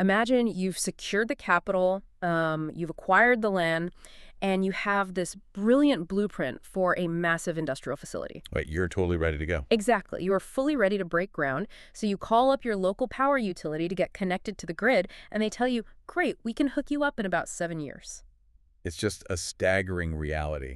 Imagine you've secured the capital, you've acquired the land, and you have this brilliant blueprint for a massive industrial facility. Wait, you're totally ready to go. Exactly. You are fully ready to break ground, so you call up your local power utility to get connected to the grid, and they tell you, great, we can hook you up in about 7 years. It's just a staggering reality.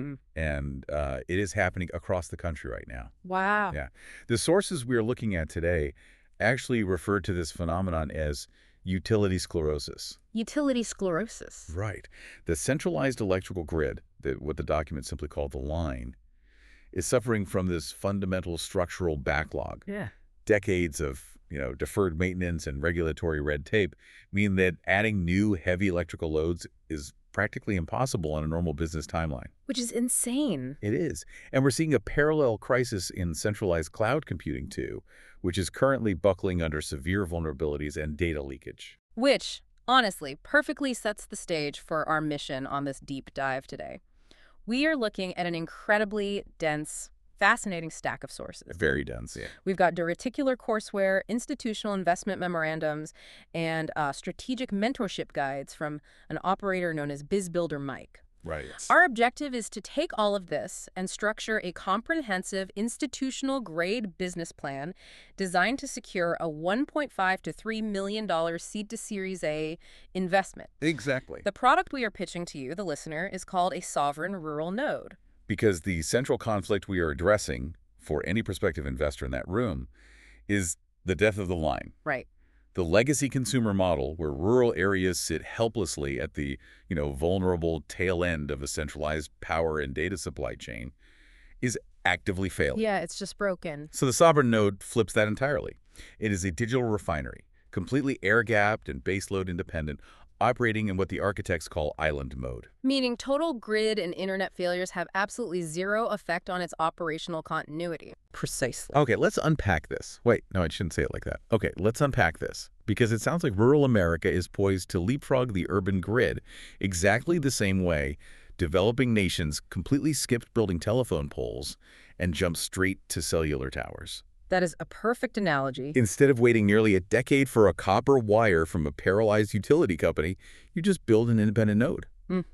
And it is happening across the country right now. Wow. Yeah. The sources we are looking at today actually refer to this phenomenon as utility sclerosis. Utility sclerosis. Right. The centralized electrical grid, what the document simply called the line, is suffering from this fundamental structural backlog. Yeah. Decades of deferred maintenance and regulatory red tape mean that adding new heavy electrical loads is practically impossible on a normal business timeline. Which is insane. It is. And we're seeing a parallel crisis in centralized cloud computing too, which is currently buckling under severe vulnerabilities and data leakage. Which, honestly, perfectly sets the stage for our mission on this deep dive today. We are looking at an incredibly dense, fascinating stack of sources. Very dense. Yeah. We've got reticular courseware, institutional investment memorandums, and strategic mentorship guides from an operator known as BizBuilder Mike. Right. Our objective is to take all of this and structure a comprehensive institutional-grade business plan designed to secure a $1.5 to $3 million seed to Series A investment. Exactly. The product we are pitching to you, the listener, is called a sovereign rural node. Because the central conflict we are addressing for any prospective investor in that room is the death of the line. Right. The legacy consumer model, where rural areas sit helplessly at the, vulnerable tail end of a centralized power and data supply chain, is actively failing. Yeah, it's just broken. So the sovereign node flips that entirely. It is a digital refinery, completely air-gapped and baseload independent, operating in what the architects call island mode. Meaning total grid and internet failures have absolutely zero effect on its operational continuity. Precisely. Okay, let's unpack this. Wait, no, I shouldn't say it like that. Okay, let's unpack this, because it sounds like rural America is poised to leapfrog the urban grid exactly the same way developing nations completely skipped building telephone poles and jumped straight to cellular towers. That is a perfect analogy. Instead of waiting nearly a decade for a copper wire from a paralyzed utility company, you just build an independent node.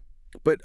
But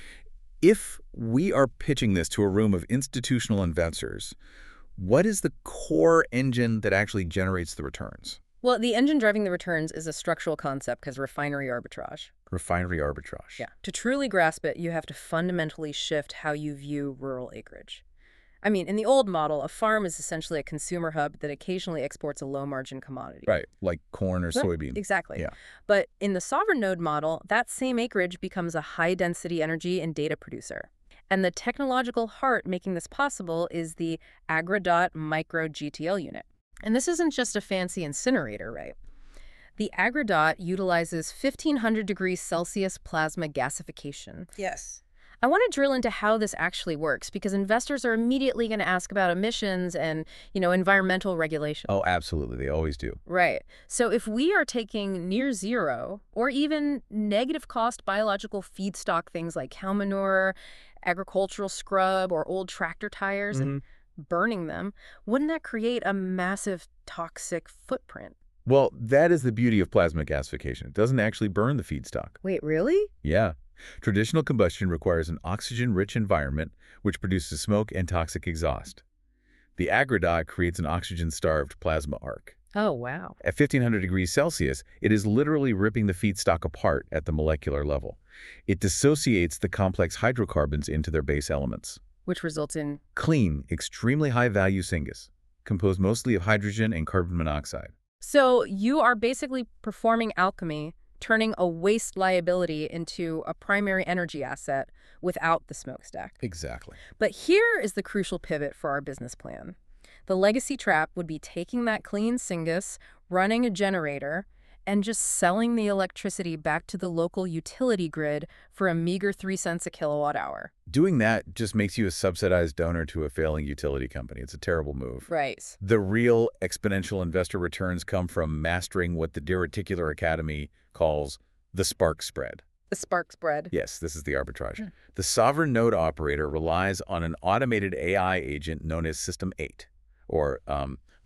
if we are pitching this to a room of institutional investors, what is the core engine that actually generates the returns? Well, the engine driving the returns is a structural concept because refinery arbitrage. Refinery arbitrage. Yeah. To truly grasp it, you have to fundamentally shift how you view rural acreage. I mean, in the old model, a farm is essentially a consumer hub that occasionally exports a low-margin commodity. Right, like corn or soybean. Exactly. Yeah. But in the sovereign node model, that same acreage becomes a high-density energy and data producer. And the technological heart making this possible is the AgriDot Micro GTL unit. And this isn't just a fancy incinerator, right? The AgriDot utilizes 1,500 degrees Celsius plasma gasification. Yes. I want to drill into how this actually works because investors are immediately going to ask about emissions and, environmental regulation. Oh, absolutely. They always do. Right. So if we are taking near zero or even negative cost biological feedstock, things like cow manure, agricultural scrub, or old tractor tires, and burning them, wouldn't that create a massive toxic footprint? Well, that is the beauty of plasma gasification. It doesn't actually burn the feedstock. Wait, really? Yeah. Traditional combustion requires an oxygen-rich environment, which produces smoke and toxic exhaust. The AgriDot creates an oxygen-starved plasma arc. Oh, wow. At 1,500 degrees Celsius, it is literally ripping the feedstock apart at the molecular level. It dissociates the complex hydrocarbons into their base elements. Which results in Clean, extremely high-value syngas, composed mostly of hydrogen and carbon monoxide. So you are basically performing alchemy, turning a waste liability into a primary energy asset without the smokestack. Exactly. But here is the crucial pivot for our business plan. The legacy trap would be taking that clean syngas, running a generator, and just selling the electricity back to the local utility grid for a meager 3 cents a kilowatt hour. Doing that just makes you a subsidized donor to a failing utility company. It's a terrible move. Right. The real exponential investor returns come from mastering what the Dereticular Academy calls the spark spread. The spark spread. Yes, this is the arbitrage. The sovereign node operator relies on an automated AI agent known as System 8, or the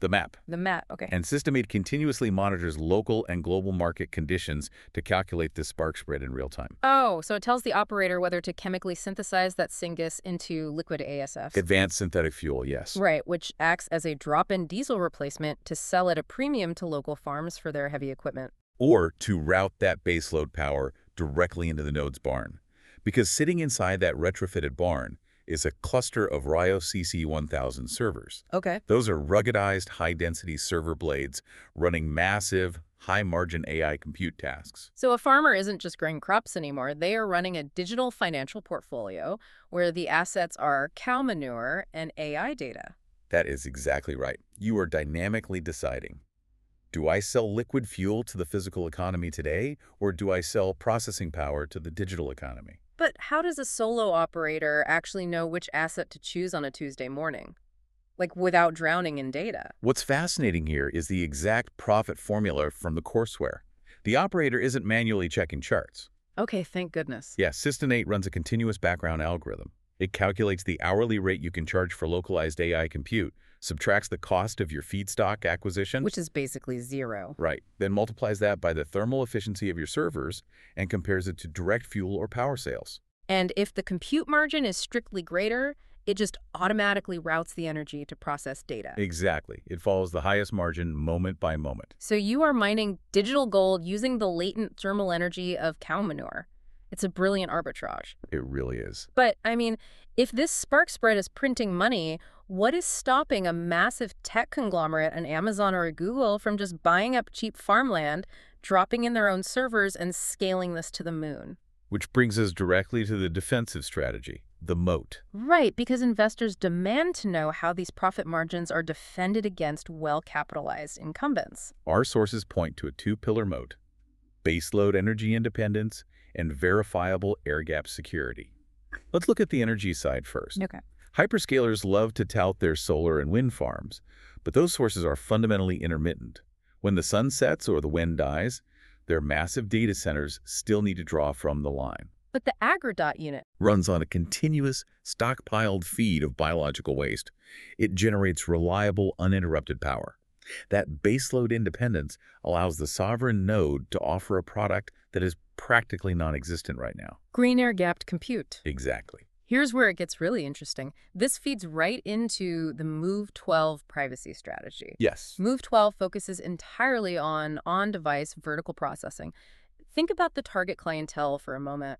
The map. The MAT, okay. And System 8 continuously monitors local and global market conditions to calculate this spark spread in real time. Oh, so it tells the operator whether to chemically synthesize that syngas into liquid ASF. Advanced synthetic fuel, yes. Right, which acts as a drop-in diesel replacement to sell at a premium to local farms for their heavy equipment. Or to route that baseload power directly into the node's barn. Because sitting inside that retrofitted barn is a cluster of Rio CC1000 servers. Okay. Those are ruggedized, high-density server blades running massive, high-margin AI compute tasks. So a farmer isn't just growing crops anymore. They are running a digital financial portfolio where the assets are cow manure and AI data. That is exactly right. You are dynamically deciding, do I sell liquid fuel to the physical economy today, or do I sell processing power to the digital economy? But how does a solo operator actually know which asset to choose on a Tuesday morning? Like, without drowning in data? What's fascinating here is the exact profit formula from the courseware. The operator isn't manually checking charts. Okay, thank goodness. Yeah, System 8 runs a continuous background algorithm. It calculates the hourly rate you can charge for localized AI compute, subtracts the cost of your feedstock acquisition, Which is basically zero. right, then multiplies that by the thermal efficiency of your servers and compares it to direct fuel or power sales. And if the compute margin is strictly greater, it just automatically routes the energy to process data. Exactly. It follows the highest margin moment by moment. So you are mining digital gold using the latent thermal energy of cow manure. It's a brilliant arbitrage. It really is. But, I mean, if this spark spread is printing money, what is stopping a massive tech conglomerate, an Amazon or a Google, from just buying up cheap farmland, dropping in their own servers, and scaling this to the moon? Which brings us directly to the defensive strategy, the moat. Right, because investors demand to know how these profit margins are defended against well-capitalized incumbents. Our sources point to a two-pillar moat: baseload energy independence and verifiable air-gap security. Let's look at the energy side first. Okay. Hyperscalers love to tout their solar and wind farms, but those sources are fundamentally intermittent. When the sun sets or the wind dies, their massive data centers still need to draw from the line. But the AgriDot unit Runs on a continuous, stockpiled feed of biological waste. It generates reliable, uninterrupted power. That baseload independence allows the sovereign node to offer a product that is practically non-existent right now. green air-gapped compute. Exactly. Here's where it gets really interesting. This feeds right into the Move 12 privacy strategy. Yes. Move 12 focuses entirely on on-device vertical processing. Think about the target clientele for a moment.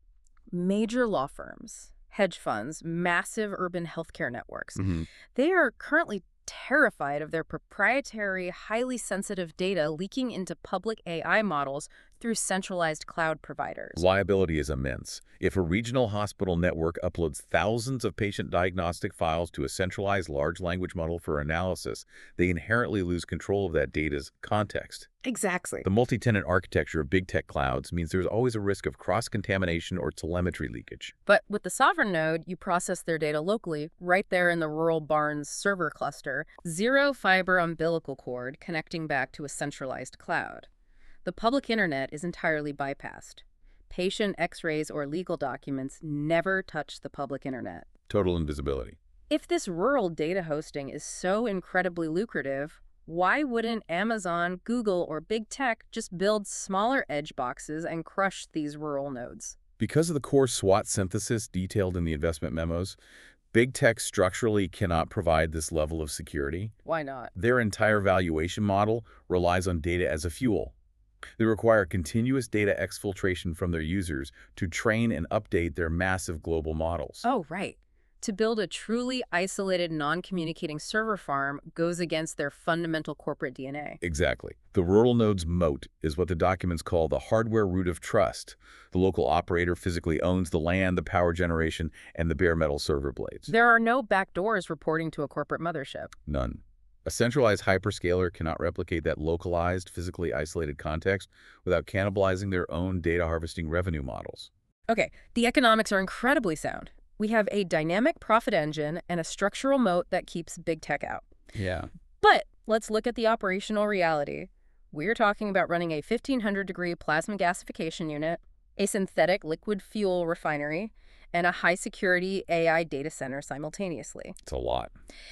Major law firms, hedge funds, massive urban healthcare networks. They are currently terrified of their proprietary, highly sensitive data leaking into public AI models through centralized cloud providers. Liability is immense. If a regional hospital network uploads thousands of patient diagnostic files to a centralized large language model for analysis, they inherently lose control of that data's context. Exactly. The multi-tenant architecture of big tech clouds means there's always a risk of cross-contamination or telemetry leakage. But with the sovereign node, you process their data locally, right there in the rural barn's server cluster, zero fiber umbilical cord connecting back to a centralized cloud. The public internet is entirely bypassed. Patient X-rays or legal documents never touch the public internet. Total invisibility. If this rural data hosting is so incredibly lucrative, why wouldn't Amazon, Google, or big tech just build smaller edge boxes and crush these rural nodes? Because of the core SWOT synthesis detailed in the investment memos, big tech structurally cannot provide this level of security. Why not? Their entire valuation model relies on data as a fuel. They require continuous data exfiltration from their users to train and update their massive global models. Oh, right. To build a truly isolated, non-communicating server farm goes against their fundamental corporate DNA. Exactly. The rural node's moat is what the documents call the hardware root of trust. The local operator physically owns the land, the power generation, and the bare metal server blades. There are no backdoors reporting to a corporate mothership. None. A centralized hyperscaler cannot replicate that localized, physically isolated context without cannibalizing their own data harvesting revenue models. Okay, the economics are incredibly sound. We have a dynamic profit engine and a structural moat that keeps big tech out. Yeah. But let's look at the operational reality. We're talking about running a 1,500-degree plasma gasification unit, a synthetic liquid fuel refinery, and a high-security AI data center simultaneously. It's a lot.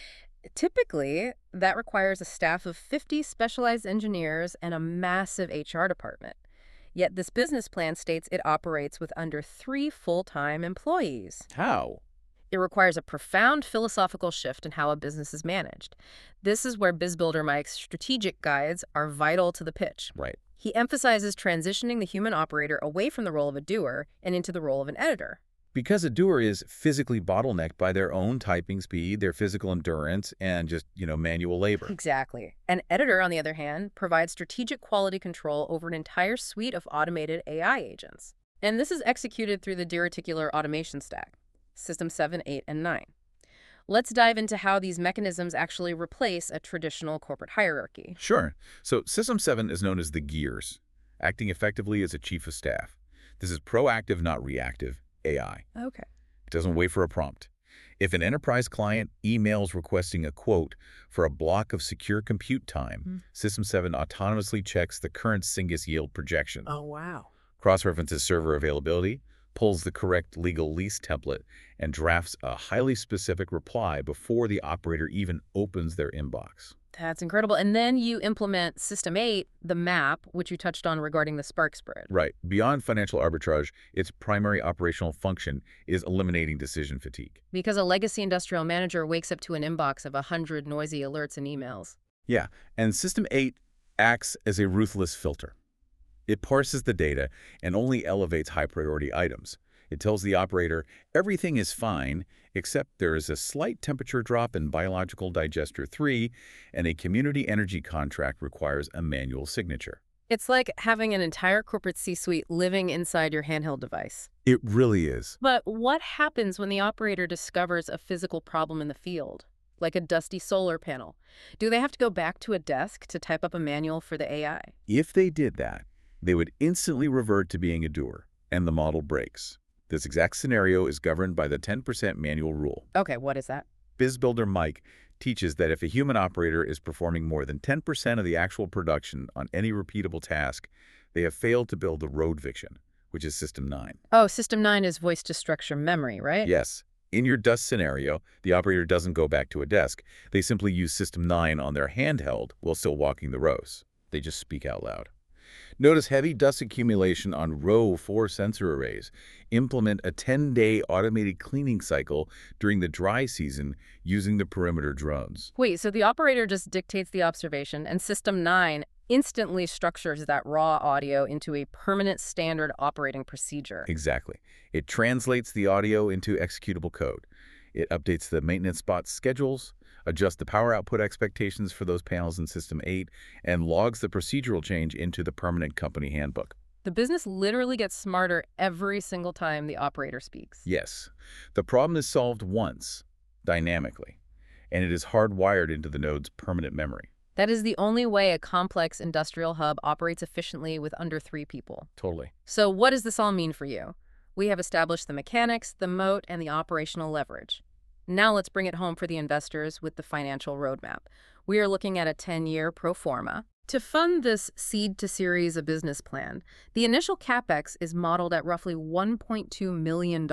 Typically, that requires a staff of 50 specialized engineers and a massive HR department. Yet this business plan states it operates with under 3 full-time employees. How? It requires a profound philosophical shift in how a business is managed. This is where BizBuilder Mike's strategic guides are vital to the pitch. Right. He emphasizes transitioning the human operator away from the role of a doer and into the role of an editor. Because a doer is physically bottlenecked by their own typing speed, their physical endurance, and just, manual labor. Exactly. An editor, on the other hand, provides strategic quality control over an entire suite of automated AI agents. And this is executed through the dereticular automation stack, System 7, 8, and 9. Let's dive into how these mechanisms actually replace a traditional corporate hierarchy. Sure. So System 7 is known as the Gears, acting effectively as a chief of staff. This is proactive, not reactive AI. Okay. It doesn't wait for a prompt. If an enterprise client emails requesting a quote for a block of secure compute time, System 7 autonomously checks the current Singus yield projection, Oh, wow. cross-references server availability, pulls the correct legal lease template, and drafts a highly specific reply before the operator even opens their inbox. That's incredible. And then you implement System 8, the map, which you touched on regarding the spark spread. Right. Beyond financial arbitrage, its primary operational function is eliminating decision fatigue. Because a legacy industrial manager wakes up to an inbox of 100 noisy alerts and emails. Yeah, and System 8 acts as a ruthless filter. It parses the data and only elevates high-priority items. It tells the operator everything is fine, except there is a slight temperature drop in biological digester 3, and a community energy contract requires a manual signature. It's like having an entire corporate C-suite living inside your handheld device. It really is. But what happens when the operator discovers a physical problem in the field, like a dusty solar panel? Do they have to go back to a desk to type up a manual for the AI? If they did that, they would instantly revert to being a doer, and the model breaks. This exact scenario is governed by the 10% manual rule. Okay, what is that? BizBuilder Mike teaches that if a human operator is performing more than 10% of the actual production on any repeatable task, they have failed to build the road vision, which is System 9. Oh, System 9 is voice-to-structure memory, right? Yes. In your dust scenario, the operator doesn't go back to a desk. They simply use System 9 on their handheld while still walking the rows. They just speak out loud. Notice heavy dust accumulation on row 4 sensor arrays. Implement a 10-day automated cleaning cycle during the dry season using the perimeter drones. Wait, so the operator just dictates the observation, and System 9 instantly structures that raw audio into a permanent standard operating procedure. Exactly. It translates the audio into executable code. It updates the maintenance spot schedules, adjusts the power output expectations for those panels in System 8, and logs the procedural change into the permanent company handbook. The business literally gets smarter every single time the operator speaks. Yes. The problem is solved once, dynamically, and it is hardwired into the node's permanent memory. That is the only way a complex industrial hub operates efficiently with under 3 people. Totally. So what does this all mean for you? We have established the mechanics, the moat, and the operational leverage. Now let's bring it home for the investors with the financial roadmap. We are looking at a 10-year pro forma. To fund this seed to series a business plan, the initial CapEx is modeled at roughly $1.2 million.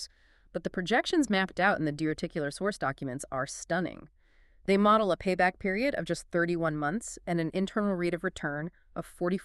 But the projections mapped out in the dereticular source documents are stunning. They model a payback period of just 31 months and an internal rate of return of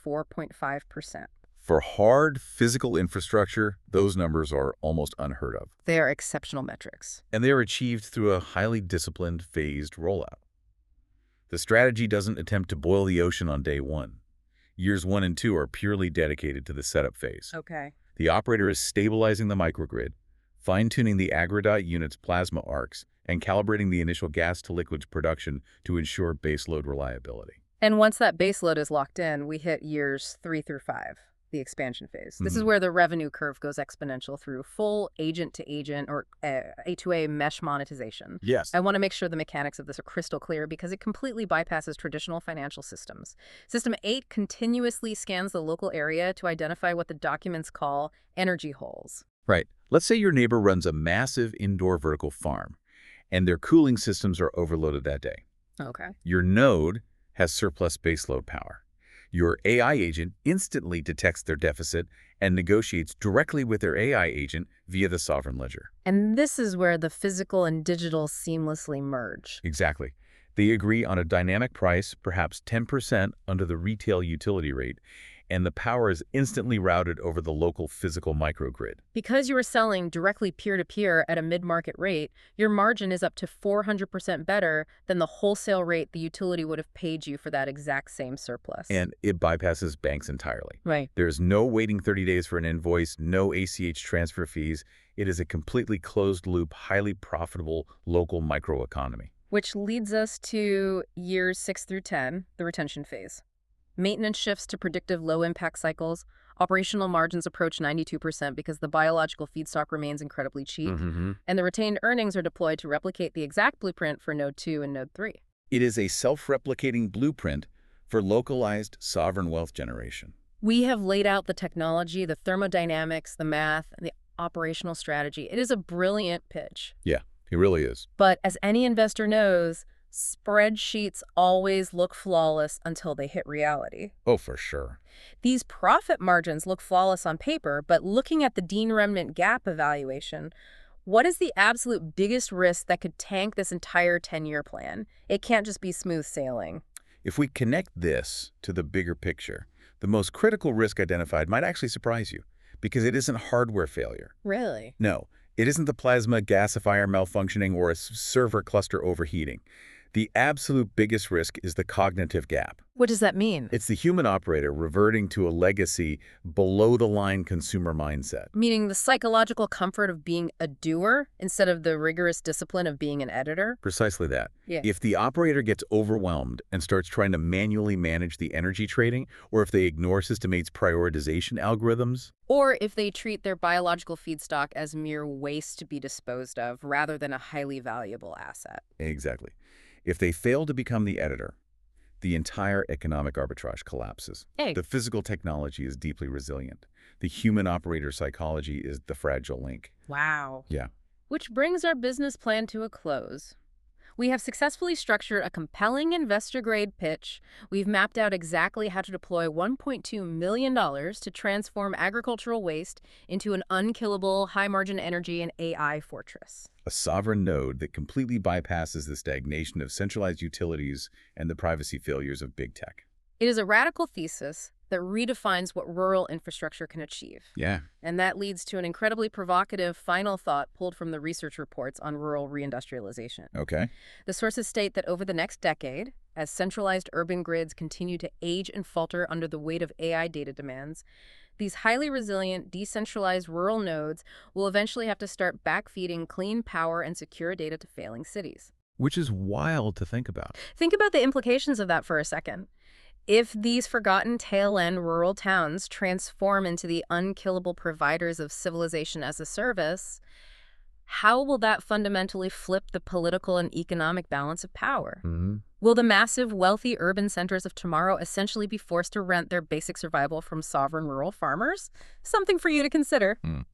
44.5%. For hard physical infrastructure, those numbers are almost unheard of. They are exceptional metrics. And they are achieved through a highly disciplined, phased rollout. The strategy doesn't attempt to boil the ocean on day 1. Years 1 and 2 are purely dedicated to the setup phase. Okay. The operator is stabilizing the microgrid, fine-tuning the Agrodot unit's plasma arcs, and calibrating the initial gas-to-liquids production to ensure baseload reliability. And once that baseload is locked in, we hit years 3 through 5. The expansion phase. This is where the revenue curve goes exponential through full agent-to-agent or A2A mesh monetization. Yes. I want to make sure the mechanics of this are crystal clear because it completely bypasses traditional financial systems. System 8 continuously scans the local area to identify what the documents call energy holes. Right. Let's say your neighbor runs a massive indoor vertical farm, and their cooling systems are overloaded that day. Okay. Your node has surplus baseload power. Your AI agent instantly detects their deficit and negotiates directly with their AI agent via the sovereign ledger. And this is where the physical and digital seamlessly merge. Exactly. They agree on a dynamic price, perhaps 10% under the retail utility rate, and the power is instantly routed over the local physical microgrid. Because you are selling directly peer-to-peer at a mid-market rate, your margin is up to 400% better than the wholesale rate the utility would have paid you for that exact same surplus. And it bypasses banks entirely. Right. There's no waiting 30 days for an invoice, no ACH transfer fees. It is a completely closed-loop, highly profitable local microeconomy. Which leads us to years 6 through 10, the retention phase. Maintenance shifts to predictive low-impact cycles. Operational margins approach 92% because the biological feedstock remains incredibly cheap. And the retained earnings are deployed to replicate the exact blueprint for Node 2 and Node 3. It is a self-replicating blueprint for localized sovereign wealth generation. We have laid out the technology, the thermodynamics, the math, and the operational strategy. It is a brilliant pitch. Yeah, it really is. But as any investor knows, spreadsheets always look flawless until they hit reality. Oh, for sure. These profit margins look flawless on paper, but looking at the Dean Remnant gap evaluation, what is the absolute biggest risk that could tank this entire 10-year plan? It can't just be smooth sailing. If we connect this to the bigger picture, the most critical risk identified might actually surprise you, because it isn't hardware failure. Really? No, it isn't the plasma gasifier malfunctioning or a server cluster overheating. The absolute biggest risk is the cognitive gap. What does that mean? It's the human operator reverting to a legacy, below-the-line consumer mindset. Meaning the psychological comfort of being a doer instead of the rigorous discipline of being an editor? Precisely that. Yeah. If the operator gets overwhelmed and starts trying to manually manage the energy trading, or if they ignore System8's prioritization algorithms, Or if they treat their biological feedstock as mere waste to be disposed of rather than a highly valuable asset. exactly. If they fail to become the editor, the entire economic arbitrage collapses. Hey. The physical technology is deeply resilient. The human operator psychology is the fragile link. Wow. Yeah. Which brings our business plan to a close. We have successfully structured a compelling investor-grade pitch. We've mapped out exactly how to deploy $1.2 million to transform agricultural waste into an unkillable, high-margin energy and AI fortress. A sovereign node that completely bypasses the stagnation of centralized utilities and the privacy failures of big tech. It is a radical thesis that redefines what rural infrastructure can achieve. Yeah. And that leads to an incredibly provocative final thought pulled from the research reports on rural reindustrialization. Okay. The sources state that over the next decade, as centralized urban grids continue to age and falter under the weight of AI data demands, these highly resilient, decentralized rural nodes will eventually have to start backfeeding clean power and secure data to failing cities. Which is wild to think about. Think about the implications of that for a second. If these forgotten tail-end rural towns transform into the unkillable providers of civilization as a service, how will that fundamentally flip the political and economic balance of power? Will the massive, wealthy urban centers of tomorrow essentially be forced to rent their basic survival from sovereign rural farmers? Something for you to consider.